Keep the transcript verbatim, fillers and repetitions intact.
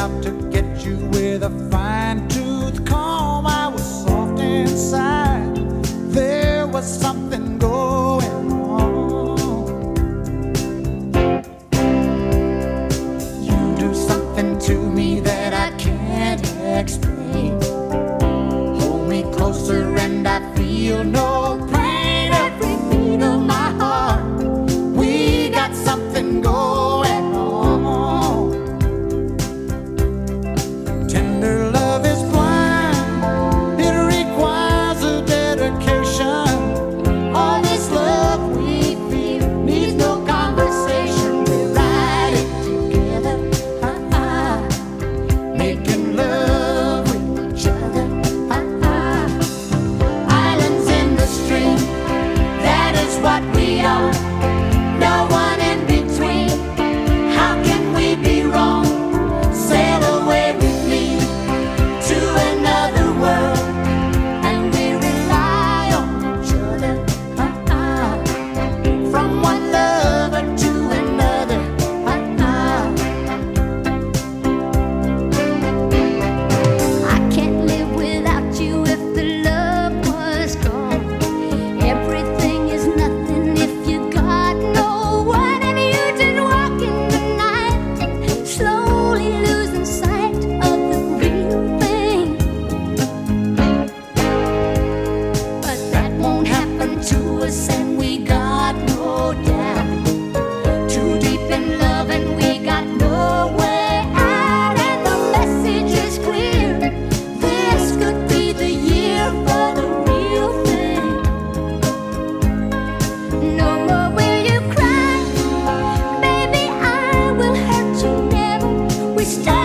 out to get you with a fine tooth comb. I was soft inside, there was something going on. You do something to me that I can't explain. Hold me closer and I feel no pain. Every beat of my heart, we got something going on. Tender love is blind, it requires a dedication. All this love we feel needs no conversation. We ride it together, uh-uh, making love with each other, uh-uh. Islands in the stream, that is what we are. No one in between. How can we be wrong? Sail away with me to another world, and we rely on each other, uh-uh. From one lover to another, uh-uh. I can't live without you if the love was gone. Everything is nothing if you got no one, and you just walk in the night, slowly losing sight of the real thing. But that won't happen to us, and we got no doubt. Too deep in love, and we got no way out, and the message is clear. This could be the year for the real thing. No more will you cry, baby, I will hurt you never. We start